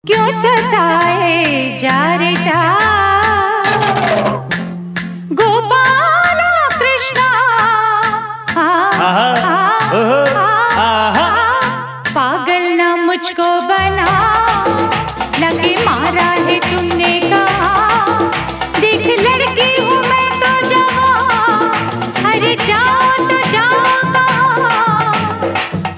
क्यों सताए जा रे जा गोपाल कृष्णा पागल ना मुझको बना लगे मारा है तुमने कहा देख लड़की हूँ मैं तो जवान अरे जाओ तो जाओ कहाँ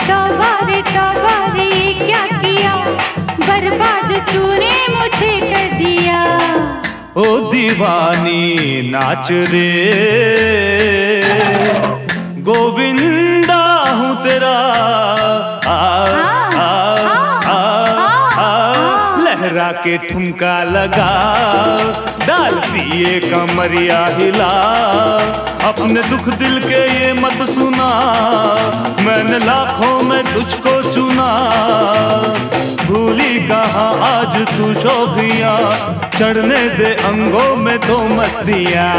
तबारे क्या किया बर्बाद तूने मुझे कर दिया। ओ दीवानी नाच रे गोविंदा हूँ तेरा लहरा के ठुमका लगा डाल सीए कमरिया हिला अपने दुख दिल के ये मत सुना मैंने लाखों में तुझको चुना भूली कहाँ आज तू शोखियाँ चढ़ने दे अंगों में तो मस्तियाँ।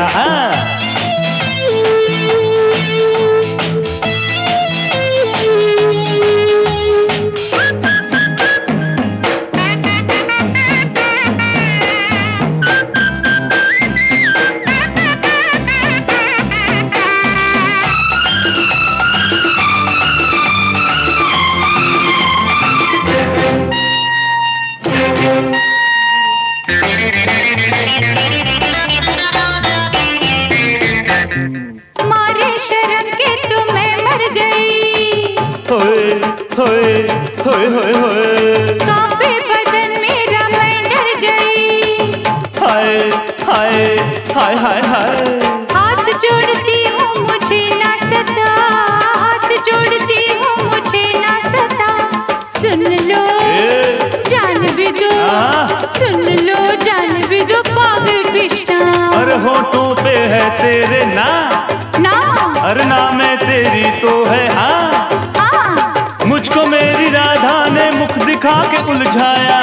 मारे शर्म के तो मैं मर गई होए होए होए होए होए कांपे बदन मेरा मैं डर गई हाय हाय हाय हाय हाय हाथ जोड़ती हूँ मुझे ना सता हाथ जोड़ती हूँ मुझे ना सता सुन लो जान भी दो सुन लो जान भी दो पागल कृष्णा। अरे होठों पे है तेरे ना अरे नाम है तेरी तो है हाँ मुझको मेरी राधा ने मुख दिखा के उलझाया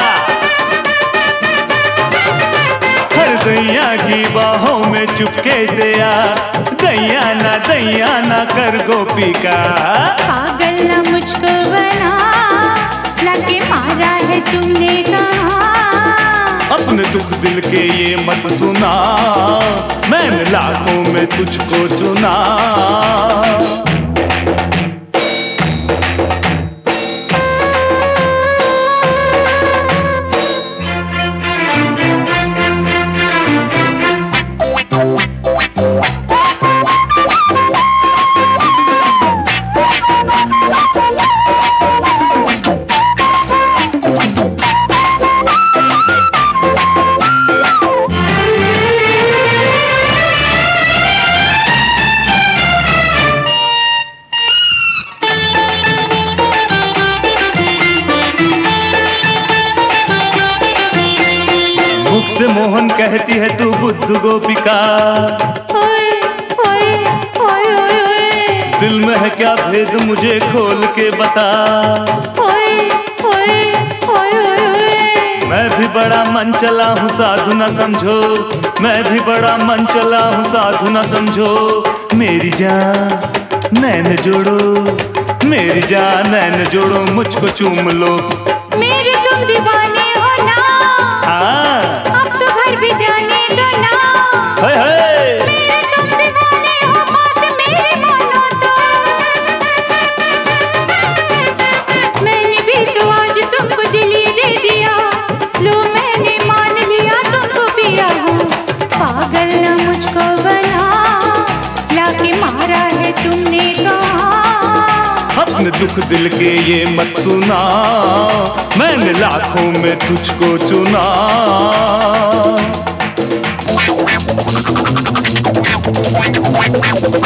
हर सैया की बाहों में चुपके से आ दैया ना कर गोपी का पागल ना मुझको बना लगे मारा है तुमने कहा अपने दुख दिल के ये मत सुना मैंने लाखों में तुझको चुना। मुख से मोहन कहती है तू बुद्ध गोपिका ओए ओए ओए ओए दिल में है क्या भेद मुझे खोल के बता ओए ओए ओए ओए मैं भी बड़ा मन चला हूँ साधु न समझो मैं भी बड़ा मन चला हूँ साधु न समझो मेरी जान नैन जोड़ो मेरी जान नैन जोड़ो मुझको चूम लो मेरे तुम दीवाने हो ना अब तो घर भी जाने दो ना मेरे तुम दीवाने हो बात मेरी मानो तो मैंने भी तो आज तुमको दिल ही दे दिया लो मैंने मान लिया तुमको पिया हूँ पागल ना मुझको बना लाके मारा है तुमने कहा अपने दुख दिल के ये मत सुना मैंने लाखों में तुझको चुना।